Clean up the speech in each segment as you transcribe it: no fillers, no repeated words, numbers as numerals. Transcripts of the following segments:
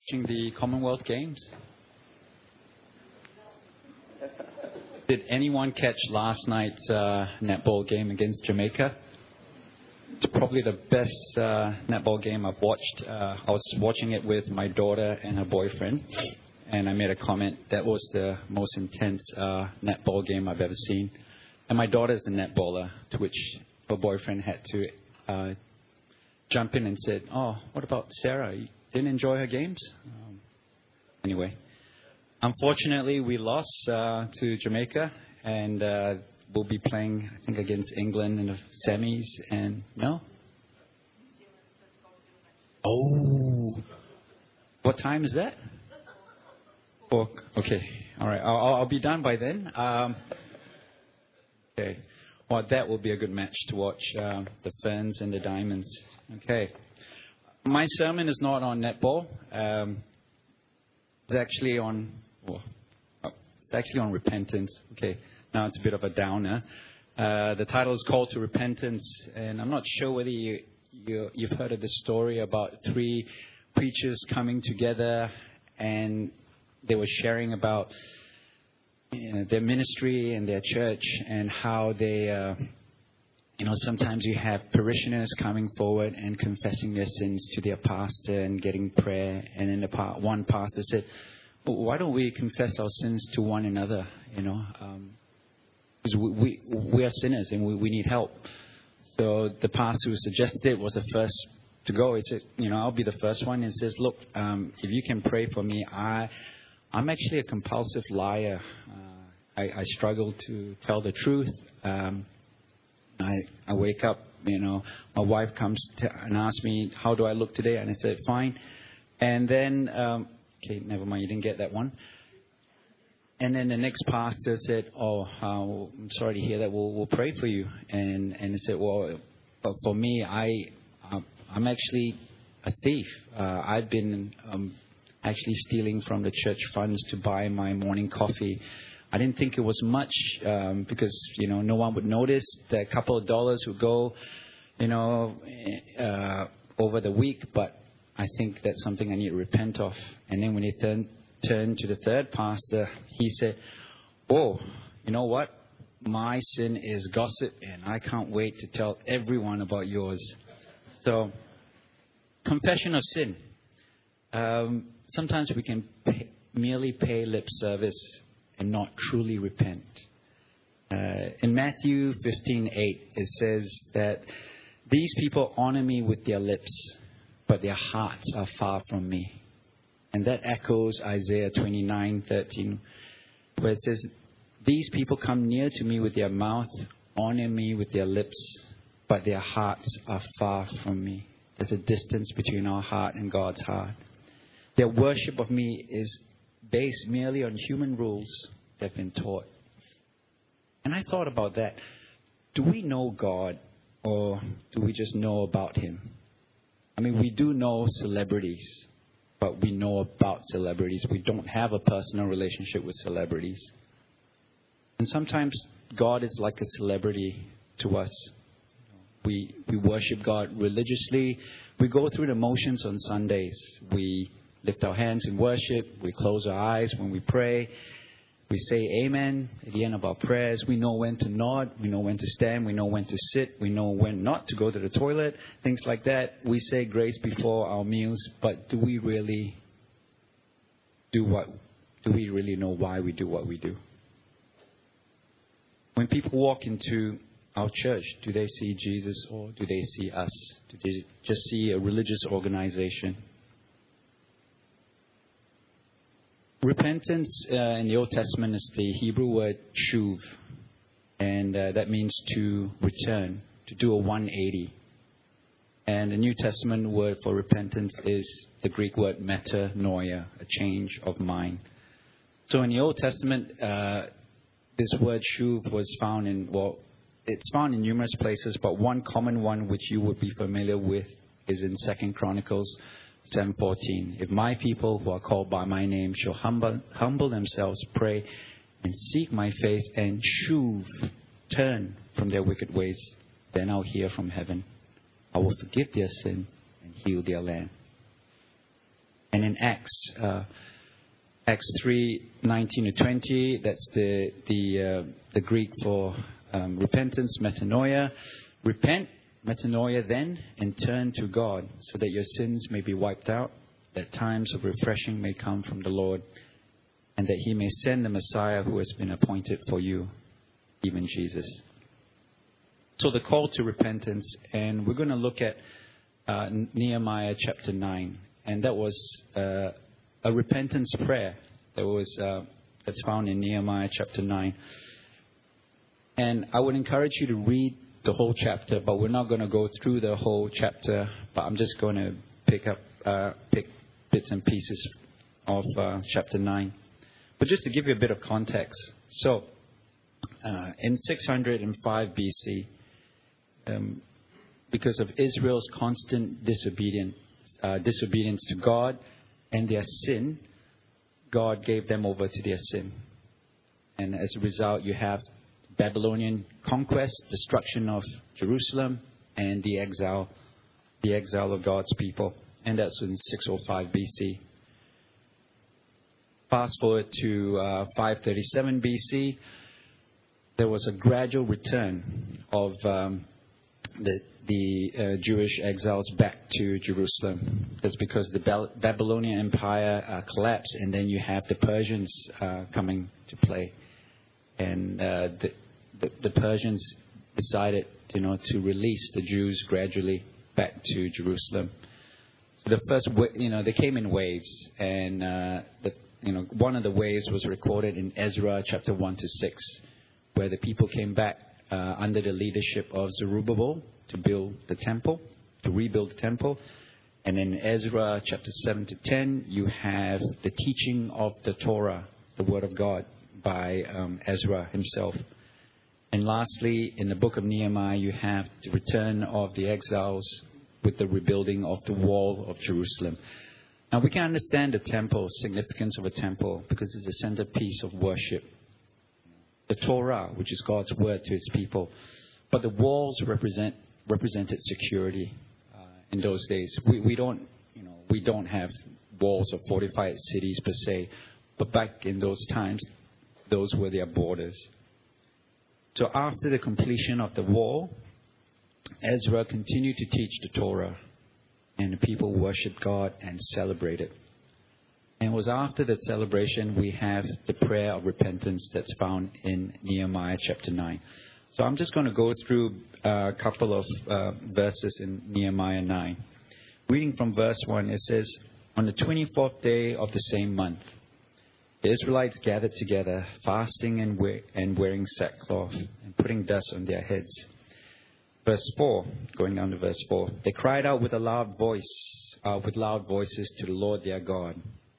watching the Commonwealth Games? Did anyone catch last night's netball game against Jamaica? It's probably the best netball game I've watched. I was watching it with my daughter and her boyfriend, and I made a comment that was the most intense netball game I've ever seen. And my daughter's a netballer, to which her boyfriend had to jump in and said, "Oh, what about Sarah? You didn't enjoy her games?" Anyway, unfortunately, we lost to Jamaica, and we'll be playing, I think, against England in the semis. And no? Oh, what time is that? Oh, okay, all right. I'll be done by then. Okay. Well, that will be a good match to watch, the Ferns and the Diamonds. Okay. My sermon is not on netball. It's actually on repentance. Okay. Now it's a bit of a downer. The title is Call to Repentance, and I'm not sure whether you've heard of this story about 3 preachers coming together, and they were sharing about their ministry and their church, and how they, sometimes you have parishioners coming forward and confessing their sins to their pastor and getting prayer. And then one pastor said, well, "Why don't we confess our sins to one another? Because we are sinners and we need help." So the pastor who suggested it was the first to go. He said, "I'll be the first one." And says, "Look, if you can pray for me, I'm actually a compulsive liar. I struggle to tell the truth. I wake up, my wife comes and asks me, 'How do I look today?' And I said, 'Fine.' And then, okay, never mind, you didn't get that one. And then the next pastor said, 'Oh, I'm sorry to hear that. We'll pray for you.' And he said, 'Well, for me, I'm actually a thief. I've been actually stealing from the church funds to buy my morning coffee. I didn't think it was much because, no one would notice. That a couple of dollars would go, over the week. But I think that's something I need to repent of.' And then when he turned to the third pastor, he said, 'Oh, you know what? My sin is gossip, and I can't wait to tell everyone about yours.'" So, confession of sin. Sometimes we can merely pay lip service and not truly repent. In Matthew 15:8, it says that these people honor me with their lips, but their hearts are far from me. And that echoes Isaiah 29:13, where it says, "These people come near to me with their mouth, honor me with their lips, but their hearts are far from me." There's a distance between our heart and God's heart. Their worship of me is based merely on human rules they've been taught. And I thought about that. Do we know God, or do we just know about Him? I mean, we do know celebrities, but we know about celebrities. We don't have a personal relationship with celebrities. And sometimes God is like a celebrity to us. We worship God religiously. We go through the motions on Sundays. We lift our hands in worship. We close our eyes when we pray. We say amen at the end of our prayers. We know when to nod. We know when to stand. We know when to sit. We know when not to go to the toilet. Things like that. We say grace before our meals. But do we really know why we do what we do? When people walk into our church, do they see Jesus, or do they see us? Do they just see a religious organization? Repentance in the Old Testament is the Hebrew word shuv, and that means to return, to do a 180. And the New Testament word for repentance is the Greek word metanoia, a change of mind. So in the Old Testament, this word shuv was found it's found in numerous places, but one common one which you would be familiar with is in 2 Chronicles 7:14. "If my people who are called by my name shall humble themselves, pray, and seek my face, and turn from their wicked ways, then I'll hear from heaven. I will forgive their sin and heal their land." And in Acts 3:19-20, that's the Greek for repentance, metanoia. Repent, metanoia then, and turn to God, so that your sins may be wiped out, that times of refreshing may come from the Lord, and that He may send the Messiah who has been appointed for you, even Jesus. So the call to repentance, and we're going to look at Nehemiah chapter 9, and that was a repentance prayer that's found in Nehemiah chapter 9. And I would encourage you to read the whole chapter, but we're not going to go through the whole chapter, but I'm just going to pick bits and pieces of chapter 9. But just to give you a bit of context, so in 605 BC, because of Israel's constant disobedience to God and their sin, God gave them over to their sin. And as a result, you have Babylonian conquest, destruction of Jerusalem, and the exile of God's people. And that's in 605 BC. Fast forward to 537 BC, there was a gradual return of the Jewish exiles back to Jerusalem. That's because the Babylonian Empire collapsed, and then you have the Persians coming to play. And the Persians decided, to release the Jews gradually back to Jerusalem. The first, they came in waves, and one of the waves was recorded in Ezra chapter 1-6, where the people came back under the leadership of Zerubbabel to rebuild the temple. And in Ezra chapter 7-10, you have the teaching of the Torah, the Word of God, by Ezra himself. And lastly, in the book of Nehemiah, you have the return of the exiles with the rebuilding of the wall of Jerusalem. Now, we can understand the temple, significance of a temple, because it's the centerpiece of worship. The Torah, which is God's word to His people. But the walls represented security in those days. We don't have walls of fortified cities per se, but back in those times, those were their borders. So after the completion of the wall, Ezra continued to teach the Torah, and the people worshiped God and celebrated. And it was after that celebration we have the prayer of repentance that's found in Nehemiah chapter 9. So I'm just going to go through a couple of verses in Nehemiah 9. Reading from verse 1, it says, "On the 24th day of the same month, the Israelites gathered together, fasting and wearing sackcloth and putting dust on their heads." Verse 4, going down to verse 4. "They cried out with loud voices to the Lord their God."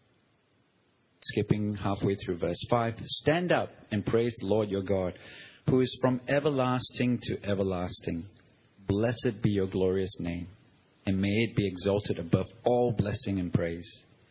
Skipping halfway through verse 5. "Stand up and praise the Lord your God, who is from everlasting to everlasting. Blessed be your glorious name, and may it be exalted above all blessing and praise.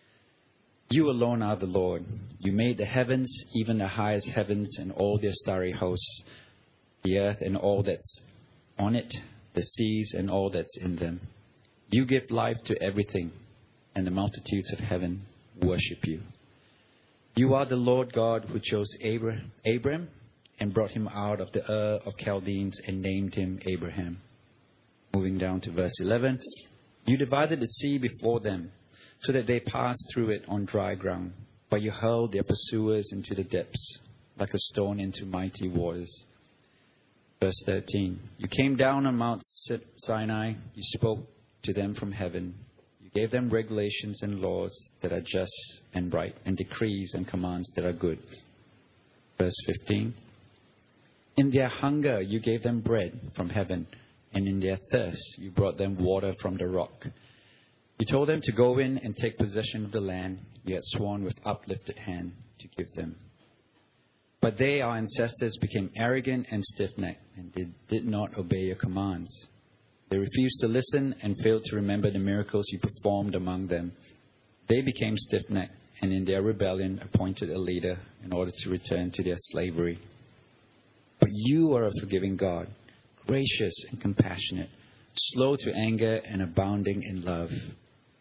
You alone are the Lord. You made the heavens, even the highest heavens, and all their starry hosts, the earth and all that's on it, the seas and all that's in them. You give life to everything, and the multitudes of heaven worship you. You are the Lord God who chose Abram and brought him out of the Ur of Chaldeans and named him Abraham." Moving down to verse 11. "You divided the sea before them, so that they passed through it on dry ground. But you hurled their pursuers into the depths, like a stone into mighty waters." Verse 13. "You came down on Mount Sinai. You spoke to them from heaven. You gave them regulations and laws that are just and right, and decrees and commands that are good." Verse 15. "In their hunger you gave them bread from heaven, and in their thirst you brought them water from the rock. You told them to go in and take possession of the land you had sworn with uplifted hand to give them. But they, our ancestors, became arrogant and stiff-necked and did not obey your commands. They refused to listen and failed to remember the miracles you performed among them. They became stiff-necked and in their rebellion appointed a leader in order to return to their slavery. But you are a forgiving God, gracious and compassionate, slow to anger and abounding in love,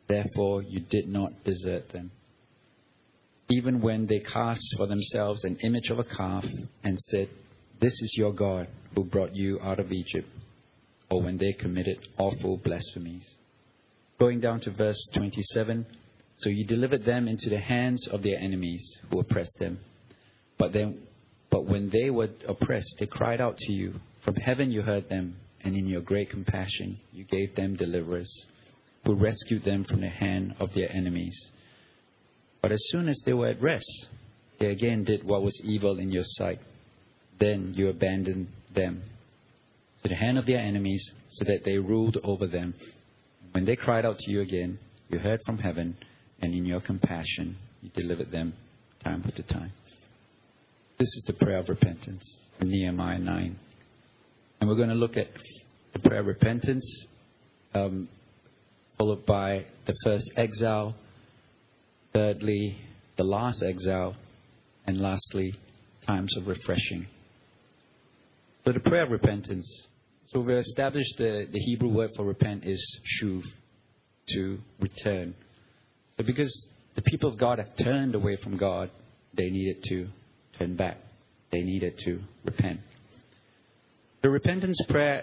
Therefore, you did not desert them. Even when they cast for themselves an image of a calf and said, "This is your God who brought you out of Egypt," or when they committed awful blasphemies. Going down to verse 27, so you delivered them into the hands of their enemies who oppressed them. But when they were oppressed, they cried out to you. From heaven you heard them, and in your great compassion you gave them deliverers, who rescued them from the hand of their enemies. But as soon as they were at rest, they again did what was evil in your sight. Then you abandoned them to the hand of their enemies, so that they ruled over them. When they cried out to you again, you heard from heaven, and in your compassion you delivered them time after time. This is the prayer of repentance in Nehemiah 9. And we're going to look at the prayer of repentance, followed by the first exile, thirdly, the last exile, and lastly, times of refreshing. So the prayer of repentance. So we've established the Hebrew word for repent is shuv, to return. So because the people of God have turned away from God, they needed to turn back. They needed to repent. The repentance prayer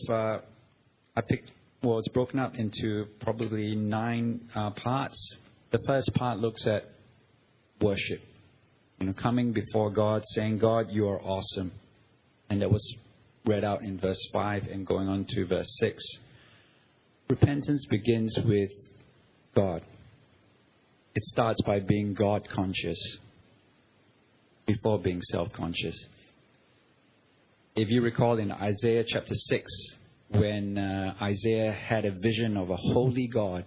it's broken up into probably 9 parts. The first part looks at worship. Coming before God, saying, "God, you are awesome." And that was read out in verse 5 and going on to verse 6. Repentance begins with God. It starts by being God conscious before being self-conscious. If you recall in Isaiah chapter 6, when Isaiah had a vision of a holy God,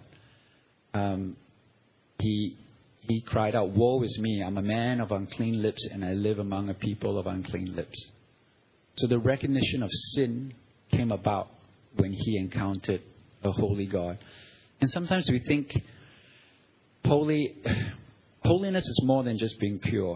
he cried out, "Woe is me, I'm a man of unclean lips, and I live among a people of unclean lips." So the recognition of sin came about when he encountered a holy God. And sometimes we think holiness is more than just being pure.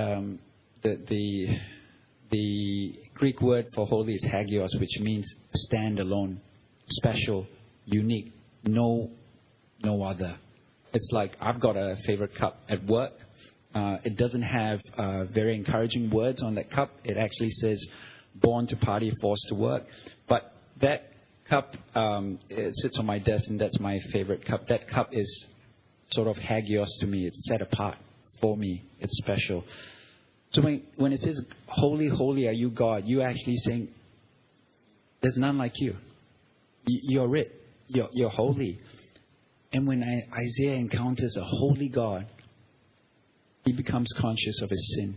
The Greek word for holy is hagios, which means stand alone, special, unique, no other. It's like I've got a favorite cup at work. It doesn't have very encouraging words on that cup. It actually says, "Born to party, forced to work." But that cup, it sits on my desk, and that's my favorite cup. That cup is sort of hagios to me. It's set apart for me. It's special. So when it says, "Holy, holy are you, God," you're actually saying, there's none like you. You're it. You're holy. And when Isaiah encounters a holy God, he becomes conscious of his sin.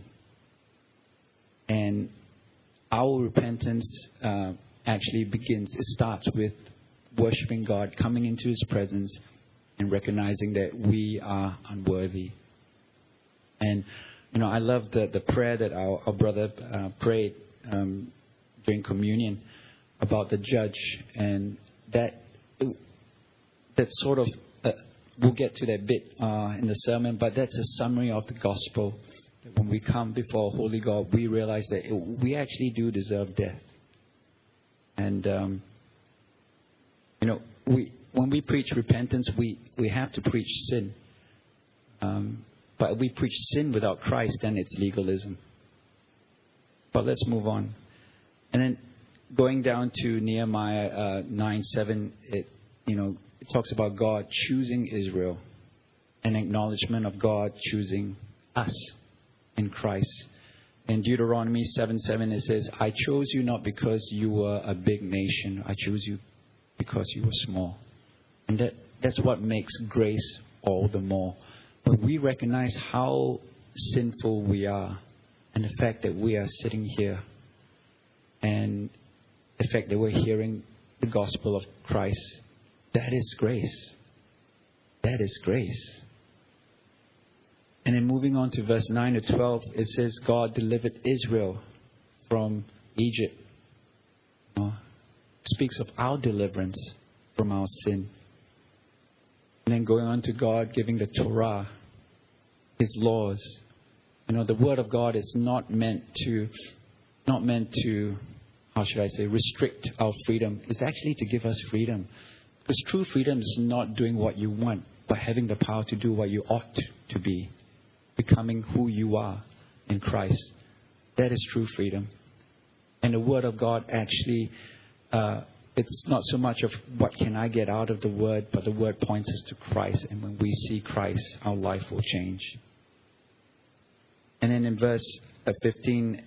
And our repentance actually begins. It starts with worshiping God, coming into his presence, and recognizing that we are unworthy. And I love the prayer that our brother prayed during communion about the judge, and that sort of we'll get to that bit in the sermon, but that's a summary of the gospel. That when we come before holy God, we realize that we actually do deserve death. And when we preach repentance, we have to preach sin. But if we preach sin without Christ, then it's legalism. But let's move on. And then going down to Nehemiah 9:7, it talks about God choosing Israel, an acknowledgement of God choosing us in Christ. In Deuteronomy 7:7, it says, "I chose you not because you were a big nation. I chose you because you were small." And that's what makes grace all the more. But we recognize how sinful we are, and the fact that we are sitting here, and the fact that we're hearing the gospel of Christ, that is grace. That is grace. And then moving on to verse 9 to 12, it says God delivered Israel from Egypt. It speaks of our deliverance from our sin. And then going on to God giving the Torah, his laws. The word of God is not meant to, how should I say, restrict our freedom. It's actually to give us freedom. Because true freedom is not doing what you want, but having the power to do what you ought to be, becoming who you are in Christ. That is true freedom. And the Word of God actually, it's not so much of what can I get out of the Word, but the Word points us to Christ. And when we see Christ, our life will change. And then in verse 15,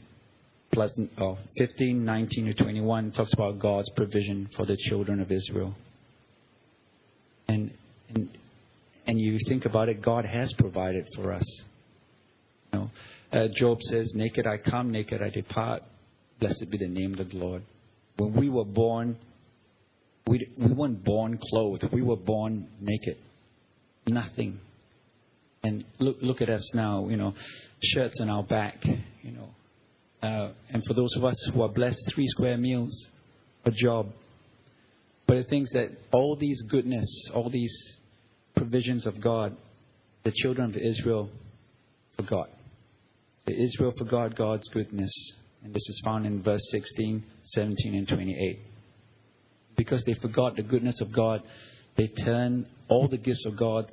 19 to 21, it talks about God's provision for the children of Israel. And you think about it, God has provided for us. You know, Job says, naked I come, naked I depart. Blessed be the name of the Lord. When we were born, we weren't born clothed. We were born naked. Nothing. And look at us now, you know, shirts on our back, you know. And for those of us who are blessed, 3 square meals, a job. But the things that all these goodness, all these provisions of God, the children of Israel forgot. Israel forgot God's goodness. And this is found in verse 16, 17, and 28. Because they forgot the goodness of God, they turned all the gifts of God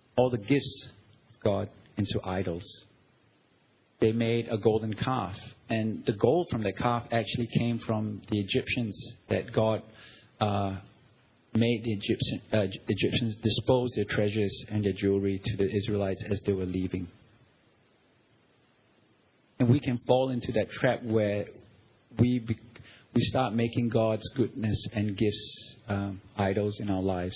into idols. They made a golden calf. And the gold from the calf actually came from the Egyptians, that God made the Egyptians dispose their treasures and their jewelry to the Israelites as they were leaving. And we can fall into that trap where we start making God's goodness and gifts idols in our lives.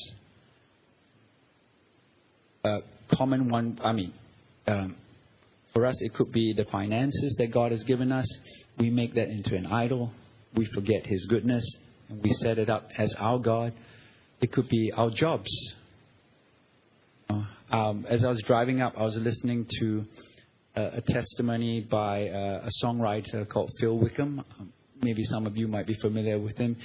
A common one, for us, it could be the finances that God has given us. We make that into an idol. We forget His goodness, and we set it up as our God. It could be our jobs. As I was driving up, I was listening to a testimony by a songwriter called Phil Wickham. Maybe some of you might be familiar with him.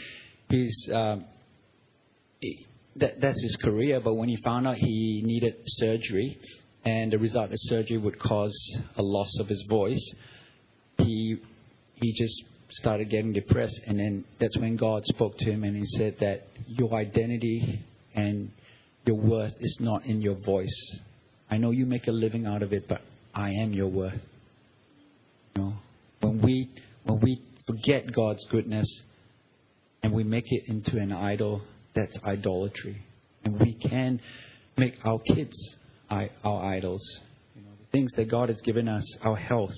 That's his career, but when he found out he needed surgery, and the result of surgery would cause a loss of his voice, he just started getting depressed. And then that's when God spoke to him, and He said that your identity and your worth is not in your voice. I know you make a living out of it, but I am your worth. You know, when we forget God's goodness and we make it into an idol, that's idolatry. And we can make our kids our idols. You know, the things that God has given us, our health.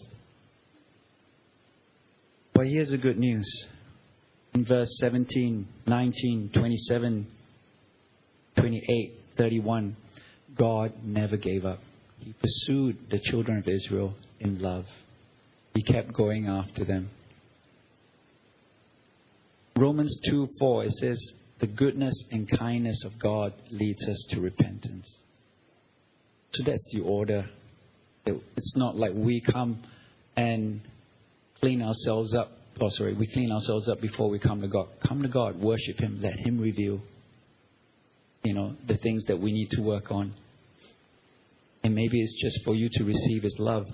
But here's the good news. In verse 17, 19, 27, 28, 31, God never gave up. He pursued the children of Israel in love. He kept going after them. Romans 2:4, it says, the goodness and kindness of God leads us to repentance. So that's the order. It's not like we come and clean ourselves up. We clean ourselves up before we come to God. Come to God, worship Him, let Him reveal, the things that we need to work on. And maybe it's just for you to receive His love.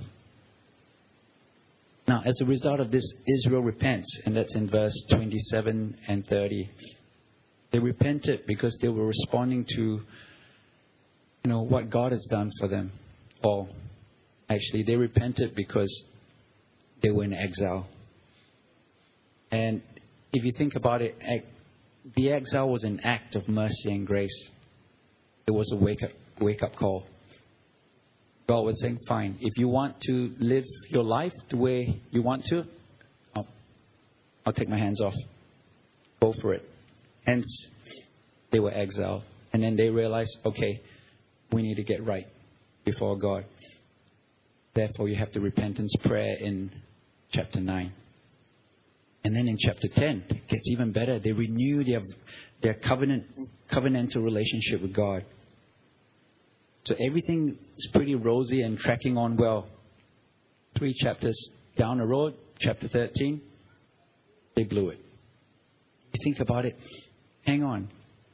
Now, as a result of this, Israel repents, and that's in verse 27 and 30. They repented because they were responding to, what God has done for them. Or, actually, they repented because they were in exile. And if you think about it, the exile was an act of mercy and grace. It was a wake-up call. God was saying, fine, if you want to live your life the way you want to, I'll take my hands off. Go for it. Hence, they were exiled. And then they realized, okay, we need to get right before God. Therefore, you have the repentance prayer in chapter 9. And then in chapter 10, it gets even better. They renew their covenantal relationship with God. So everything is pretty rosy and tracking on well. 3 chapters down the road, chapter 13, they blew it. You think about it, hang on.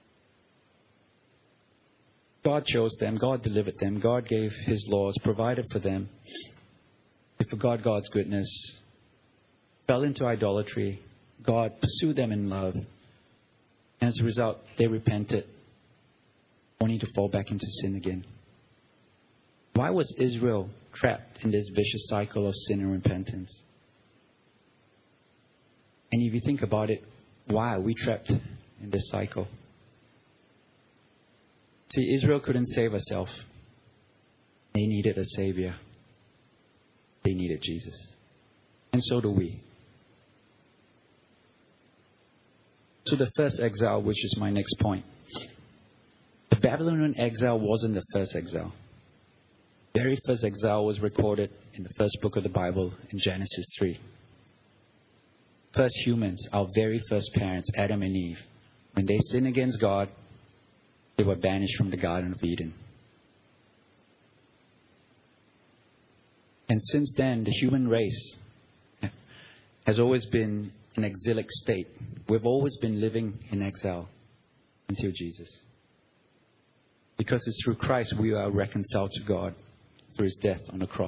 God chose them, God delivered them, God gave His laws, provided for them. They forgot God's goodness, fell into idolatry. God pursued them in love. And as a result, they repented only to fall back into sin again? Why was Israel trapped in this vicious cycle of sin and repentance? And if you think about it, why are we trapped in this cycle? See, Israel couldn't save herself. They needed a Savior. They needed Jesus. And so do we. So the first exile, which is my next point. The Babylonian exile wasn't the first exile. The very first exile was recorded in the first book of the Bible in Genesis 3. First humans, our very first parents, Adam and Eve, when they sinned against God, they were banished from the Garden of Eden. And since then, the human race has always been in an exilic state. We've always been living in exile until Jesus. Because it's through Christ we are reconciled to God through His death on the cross.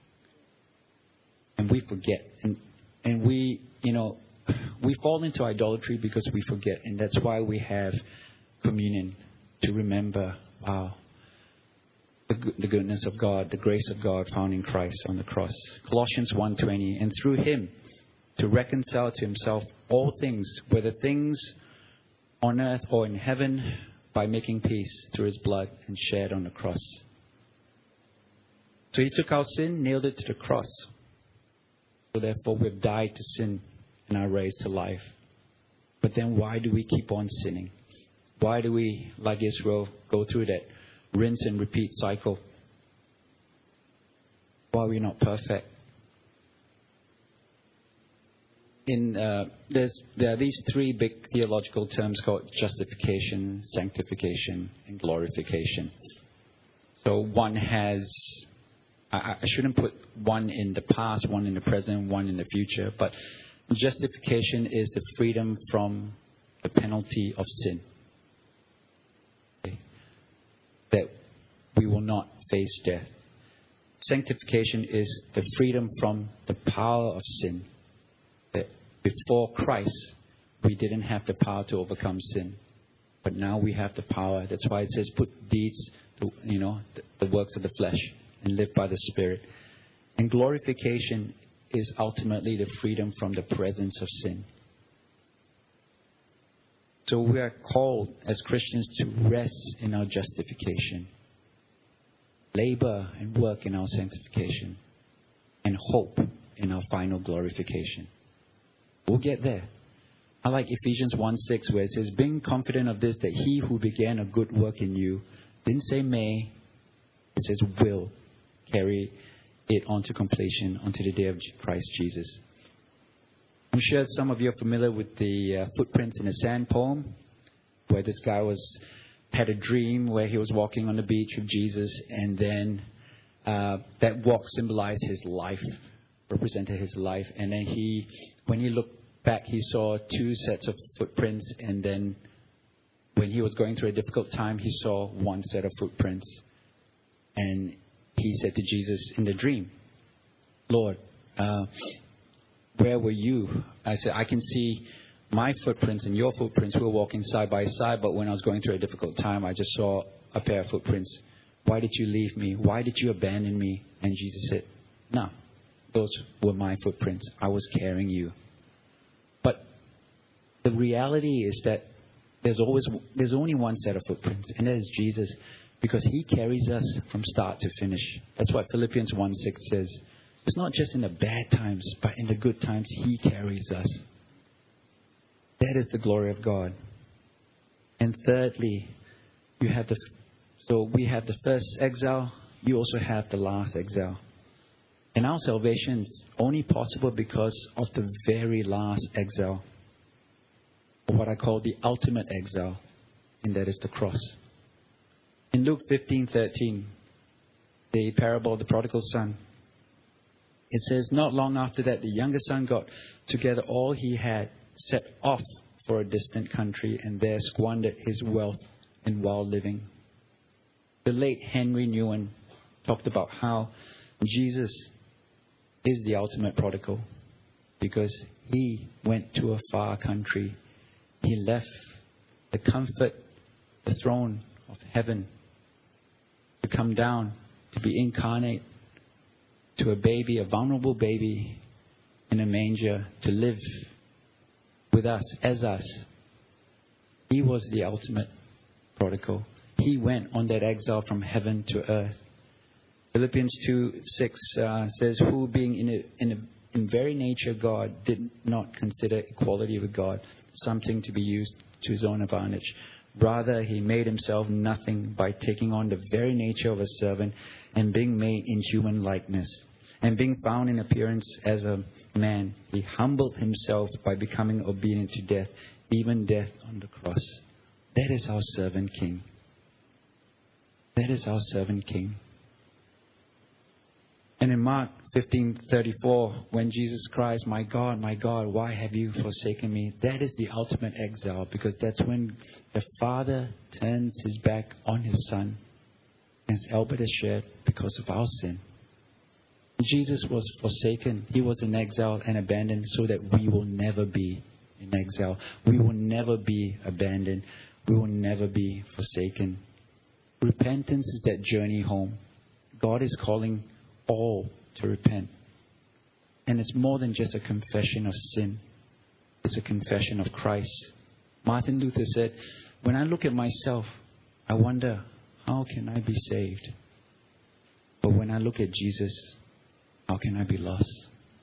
And we forget. And we, we fall into idolatry because we forget. And that's why we have communion, to remember, wow, the goodness of God, the grace of God found in Christ on the cross. Colossians 1:20, and through Him to reconcile to Himself all things, whether things on earth or in heaven, by making peace through His blood and shed on the cross. So He took our sin, nailed it to the cross. So therefore we've died to sin and are raised to life. But then why do we keep on sinning? Why do we, like Israel, go through that rinse and repeat cycle? Why are we not perfect? There are these three big theological terms called justification, sanctification, and glorification. So one has, I shouldn't put one in the past, one in the present, one in the future, but justification is the freedom from the penalty of sin. Okay? That we will not face death. Sanctification is the freedom from the power of sin. That before Christ, we didn't have the power to overcome sin. But now we have the power. That's why it says put deeds, the works of the flesh, and live by the Spirit. And glorification is ultimately the freedom from the presence of sin. So we are called as Christians to rest in our justification, labor and work in our sanctification, and hope in our final glorification. We'll get there. I like Ephesians 1:6 where it says, being confident of this, that He who began a good work in you, didn't say may, it says will carry it on to completion unto the day of Christ Jesus. I'm sure some of you are familiar with the Footprints in the Sand poem, where this guy had a dream where he was walking on the beach with Jesus, and then that walk symbolized his life, represented his life. And then when he looked back, he saw two sets of footprints, and then when he was going through a difficult time, he saw one set of footprints. And he said to Jesus in the dream, Lord, where were you? I said, I can see my footprints and your footprints. We were walking side by side, but when I was going through a difficult time, I just saw a pair of footprints. Why did you leave me? Why did you abandon me? And Jesus said, no, those were my footprints. I was carrying you. But the reality is that there's only one set of footprints, and that is Jesus, because He carries us from start to finish. That's what Philippians 1:6 says. It's not just in the bad times, but in the good times, He carries us. That is the glory of God. And thirdly, we have the first exile. You also have the last exile. And our salvation is only possible because of the very last exile, or what I call the ultimate exile, and that is the cross. In Luke 15:13, the parable of the prodigal son, it says, not long after that, the younger son got together all he had, set off for a distant country, and there squandered his wealth in wild living. The late Henry Nouwen talked about how Jesus is the ultimate prodigal, because He went to a far country. He left the comfort, the throne of heaven to come down, to be incarnate, to a baby, a vulnerable baby in a manger, to live with us, as us. He was the ultimate prodigal. He went on that exile from heaven to earth. Philippians 2:6 says, who being in very nature God, did not consider equality with God something to be used to his own advantage. Rather, he made himself nothing by taking on the very nature of a servant and being made in human likeness. And being found in appearance as a man, he humbled himself by becoming obedient to death, even death on the cross. That is our servant king. That is our servant king. And in Mark 15:34, when Jesus cries, my God, why have you forsaken me? That is the ultimate exile, because that's when the Father turns his back on his Son. And his Albert has shared because of our sin. Jesus was forsaken. He was in exile and abandoned so that we will never be in exile. We will never be abandoned. We will never be forsaken. Repentance is that journey home. God is calling all to repent. And it's more than just a confession of sin. It's a confession of Christ. Martin Luther said, when I look at myself, I wonder, how can I be saved? But when I look at Jesus, how can I be lost?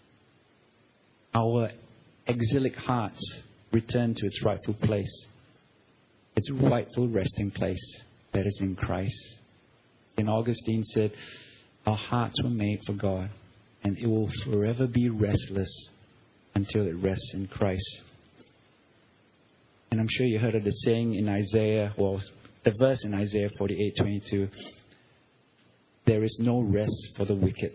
Our exilic hearts return to its rightful place. Its rightful resting place, that is in Christ. St. Augustine said, our hearts were made for God, and it will forever be restless until it rests in Christ. And I'm sure you heard of the saying in Isaiah, well, the verse in Isaiah 48:22, there is no rest for the wicked.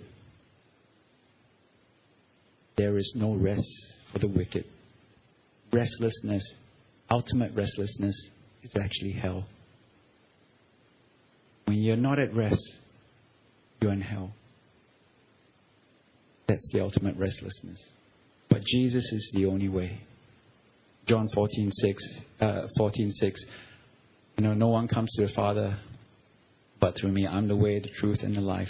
There is no rest for the wicked. Restlessness, ultimate restlessness, is actually hell. When you're not at rest, you're in hell. That's the ultimate restlessness. But Jesus is the only way. John 14:6. No one comes to the Father but through me. I'm the way, the truth, and the life.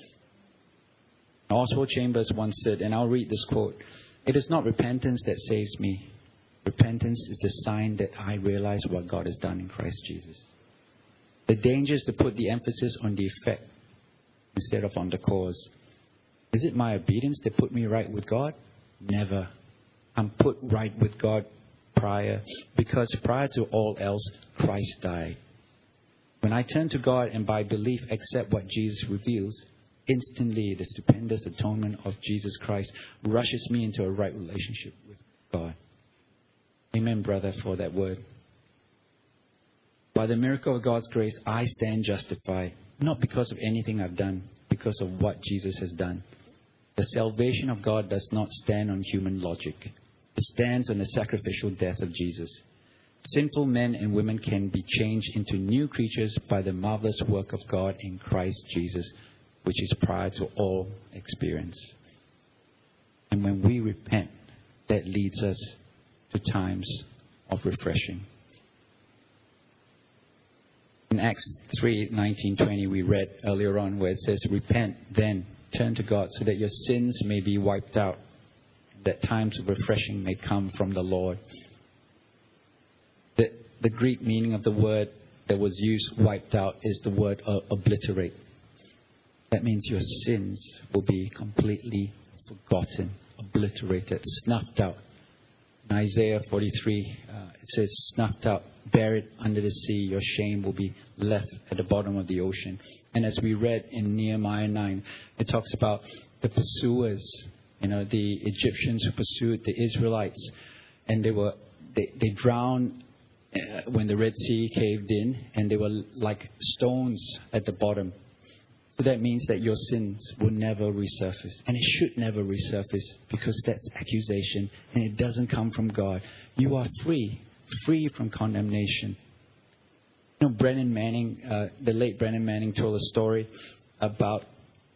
Oswald Chambers once said, and I'll read this quote, it is not repentance that saves me. Repentance is the sign that I realize what God has done in Christ Jesus. The danger is to put the emphasis on the effect instead of on the cause. Is it my obedience that put me right with God? Never. I'm put right with God because prior to all else, Christ died. When I turn to God and by belief accept what Jesus reveals, instantly the stupendous atonement of Jesus Christ rushes me into a right relationship with God. Amen, brother, for that word. By the miracle of God's grace, I stand justified, not because of anything I've done, because of what Jesus has done. The salvation of God does not stand on human logic. It stands on the sacrificial death of Jesus. Sinful men and women can be changed into new creatures by the marvelous work of God in Christ Jesus, which is prior to all experience. And when we repent, that leads us to times of refreshing. In Acts 3:19-20, we read earlier on where it says, repent, then turn to God so that your sins may be wiped out, that times of refreshing may come from the Lord. The Greek meaning of the word that was used, wiped out, is the word obliterate. That means your sins will be completely forgotten, obliterated, snuffed out. In Isaiah 43, it says, snuffed out, buried under the sea, your shame will be left at the bottom of the ocean. And as we read in Nehemiah 9, it talks about the pursuers, the Egyptians who pursued the Israelites, and they drowned when the Red Sea caved in, and they were like stones at the bottom. So that means that your sins will never resurface. And it should never resurface, because that's accusation and it doesn't come from God. You are free from condemnation. Brennan Manning, the late Brennan Manning, told a story about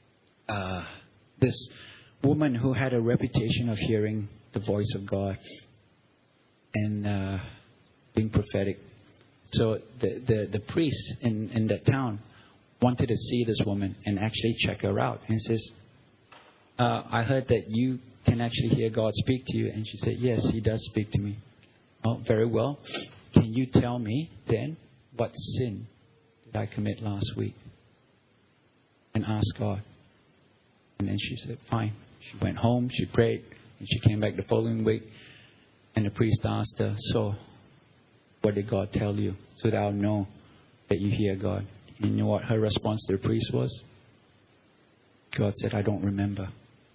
this woman who had a reputation of hearing the voice of God and being prophetic. So the priest in that town wanted to see this woman and actually check her out. And says, I heard that you can actually hear God speak to you. And she said, yes, He does speak to me. Oh, very well. Can you tell me then what sin did I commit last week? And ask God. And then she said, fine. She went home, she prayed, and she came back the following week. And the priest asked her, so what did God tell you? So that I'll know that you hear God. And you know what her response to the priest was? God said, I don't remember.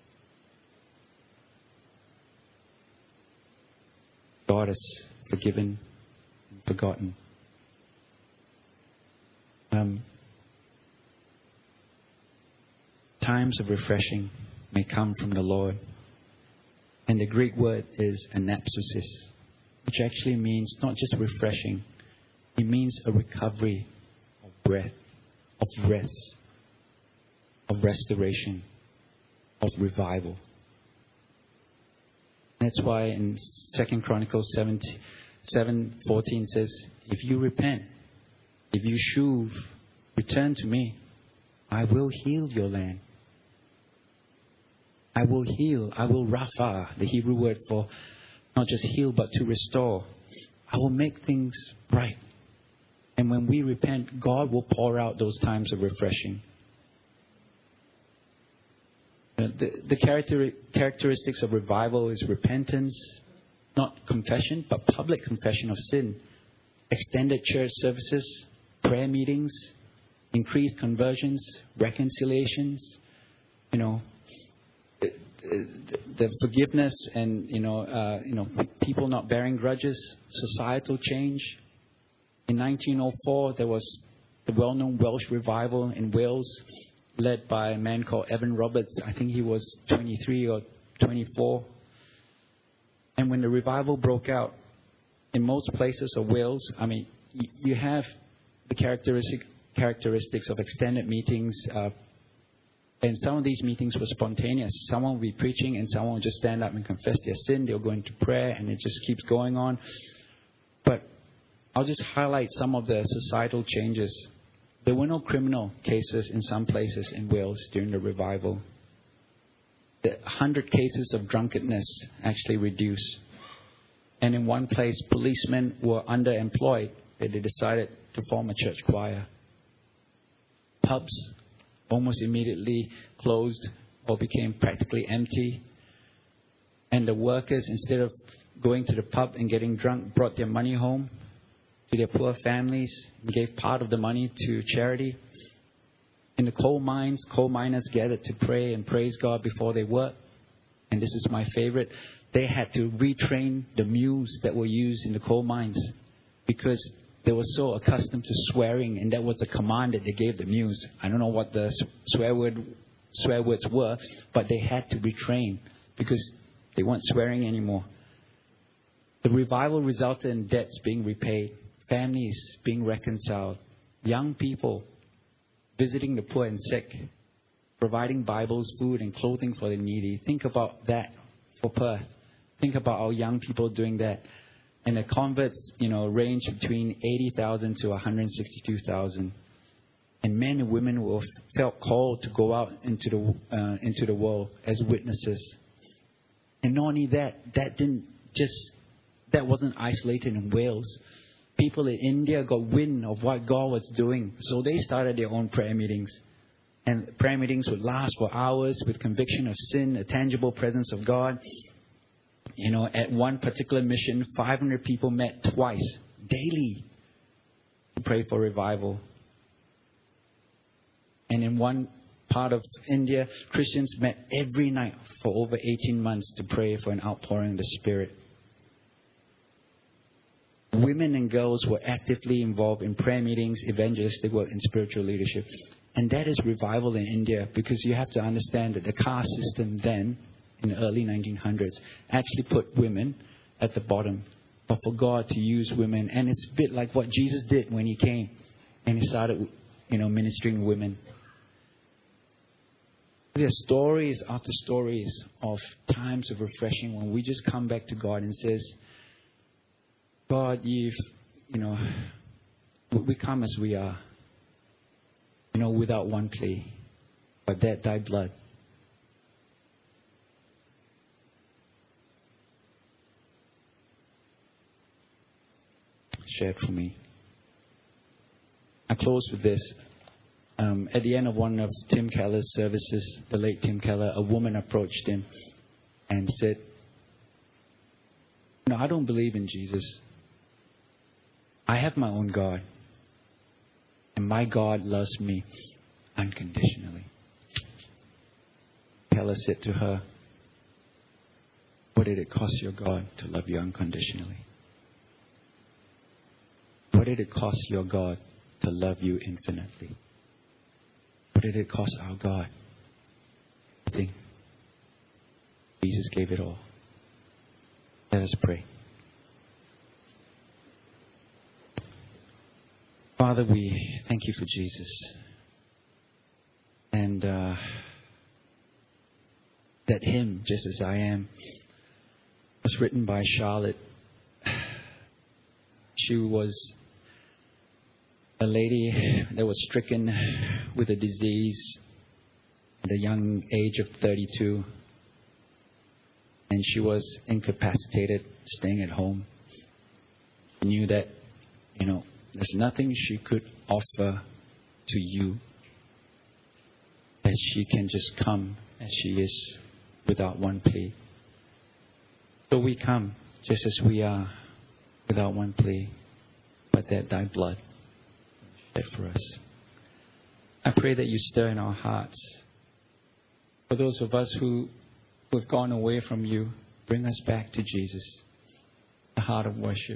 God has forgiven and forgotten. Times of refreshing may come from the Lord. And the Greek word is anapsusis, which actually means not just refreshing. It means a recovery of breath, of rest, of restoration, of revival. That's why in 2 Chronicles 7:14 says, if you repent, if you shuv, return to me, I will heal your land. I will heal. I will rapha, the Hebrew word for not just heal but to restore. I will make things right. And when we repent, God will pour out those times of refreshing. The characteristics of revival is repentance, not confession, but public confession of sin. Extended church services, prayer meetings, increased conversions, reconciliations, the forgiveness and people not bearing grudges, societal change. In 1904, there was the well-known Welsh revival in Wales, led by a man called Evan Roberts. I think he was 23 or 24. And when the revival broke out, in most places of Wales, you have the characteristics of extended meetings. And some of these meetings were spontaneous. Someone would be preaching and someone would just stand up and confess their sin. They'll go into prayer and it just keeps going on. But I'll just highlight some of the societal changes. There were no criminal cases in some places in Wales during the revival. The 100 cases of drunkenness actually reduced. And in one place, policemen were underemployed. They decided to form a church choir. Pubs almost immediately closed or became practically empty. And the workers, instead of going to the pub and getting drunk, brought their money home to their poor families and gave part of the money to charity. In the coal mines, coal miners gathered to pray and praise God before they worked. And this is my favorite. They had to retrain the mules that were used in the coal mines because they were so accustomed to swearing, and that was the command that they gave the mules. I don't know what the swear words were, but they had to retrain because they weren't swearing anymore. The revival resulted in debts being repaid, families being reconciled, young people visiting the poor and sick, providing Bibles, food, and clothing for the needy. Think about that for Perth. Think about our young people doing that. And the converts, range between 80,000 to 162,000. And men and women felt called to go out into the world as witnesses. And not only that, that wasn't isolated in Wales. People in India got wind of what God was doing, so they started their own prayer meetings. And prayer meetings would last for hours with conviction of sin, a tangible presence of God. At one particular mission, 500 people met twice, daily, to pray for revival. And in one part of India, Christians met every night for over 18 months to pray for an outpouring of the Spirit. Women and girls were actively involved in prayer meetings, evangelistic work, and spiritual leadership. And that is revival in India, because you have to understand that the caste system then, in the early 1900s, actually put women at the bottom. But for God to use women, and it's a bit like what Jesus did when He came and He started, ministering women. There are stories after stories of times of refreshing when we just come back to God and says, God, you've We come as we are, without one plea, but that thy blood shared for me. I close with this. At the end of one of Tim Keller's services, the late Tim Keller, a woman approached him and said, "No, I don't believe in Jesus. I have my own God. And my God loves me unconditionally." Keller said to her, "What did it cost your God to love you unconditionally? What did it cost your God to love you infinitely? What did it cost our God? I think Jesus gave it all." Let us pray. Father, we thank you for Jesus. And that hymn, Just As I Am, was written by Charlotte. She was a lady that was stricken with a disease at the young age of 32. And she was incapacitated, staying at home. She knew that, there's nothing she could offer to you, that she can just come as she is without one plea. So we come just as we are without one plea, but that thy blood shed for us. I pray that you stir in our hearts. For those of us who have gone away from you, bring us back to Jesus, the heart of worship.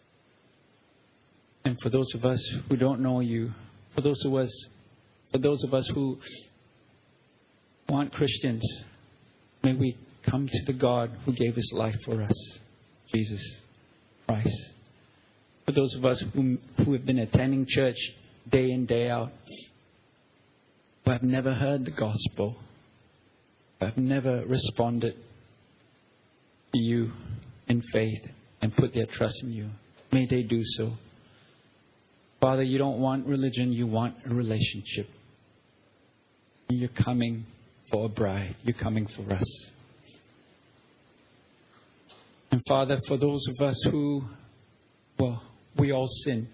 And for those of us who don't know you, for those of us who aren't Christians, may we come to the God who gave his life for us, Jesus Christ. For those of us who have been attending church day in, day out, who have never heard the gospel, who have never responded to you in faith and put their trust in you, may they do so. Father, you don't want religion, you want a relationship. You're coming for a bride. You're coming for us. And Father, for those of us who, we all sin.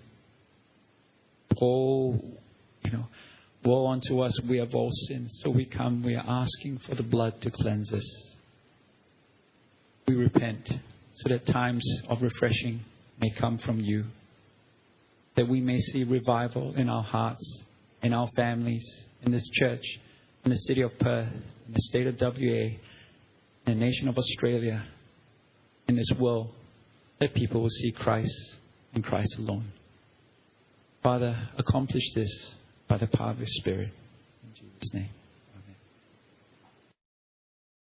Woe unto us, we have all sinned. So we come, we are asking for the blood to cleanse us. We repent so that times of refreshing may come from you. That we may see revival in our hearts, in our families, in this church, in the city of Perth, in the state of WA, in the nation of Australia, in this world, that people will see Christ and Christ alone. Father, accomplish this by the power of your Spirit. In Jesus' name.